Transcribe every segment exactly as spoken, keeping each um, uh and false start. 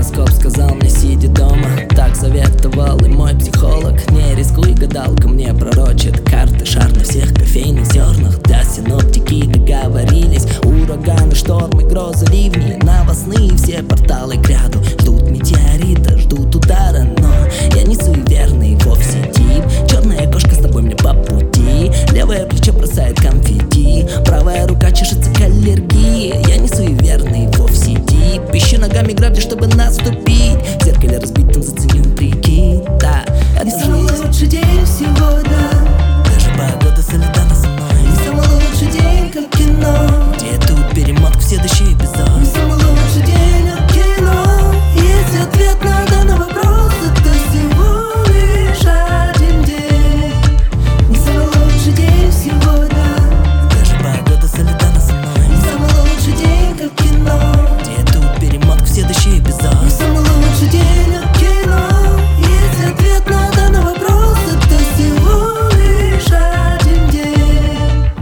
Гороскоп сказал мне, сиди дома, так советовал и мой психолог. Не рискуй, гадалка мне пророчит карты, шар на всех кофейных зернах. Да, синоптики договорились, ураганы, штормы, грозы, ливни, новостные все порталы кряду. Ждут метеорита, ждут удара, но я не суеверный вовсе тип. Черная кошка с тобой мне по пути, левое плечо бросает конфетти, правая рука чешется к аллергии. Я не суеверный вовсе тип, ищу ногами грабли, чтобы наступить. В зеркале разбитым заценю прикид. Да, это не самый лучший день сегодня, даже погода солидарна со мной. не самый лучший день, как кино, где тут перемотку в следующий эпизод. не самый лучший день, как кино. Есть ответ на данный вопрос, это всего лишь один день. Не самый лучший день сегодня, даже погода солидарна со мной. не самый лучший день, как кино, где тут перемотку в следующий эпизод. не самый лучший день, как кино. Есть ответ на данный вопрос, это всего лишь один день.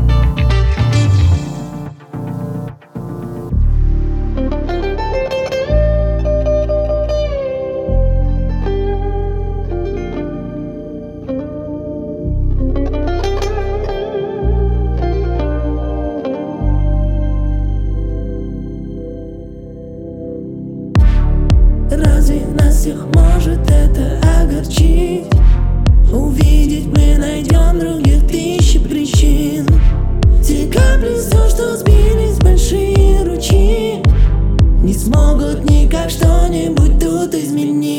Разве нас всех может это огорчить? Увидеть мы найдем других тысячи причин. Те капли, все, что сбились в большие ручьи, не смогут никак что-нибудь тут изменить.